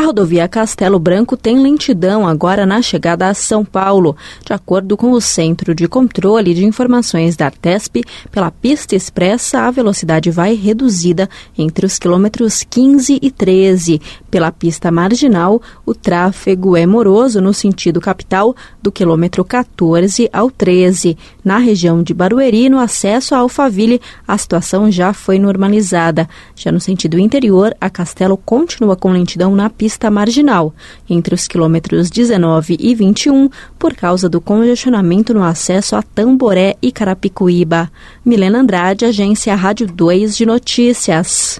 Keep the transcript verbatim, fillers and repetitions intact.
rodovia Castelo Branco tem lentidão agora na chegada a São Paulo. De acordo com o Centro de Controle de Informações da Artesp, pela pista expressa a velocidade vai reduzida entre os quilômetros quinze e treze. Pela pista marginal, o tráfego é moroso no sentido capital do quilômetro quatorze ao treze. Na região de Barueri, no acesso a Alphaville, a situação já foi normalizada. Já no sentido interior, a Castelo continua com lentidão na pista marginal, entre os quilômetros dezenove e vinte e um, por causa do congestionamento no acesso a Tamboré e Carapicuíba. Milena Andrade, Agência Rádio dois de Notícias.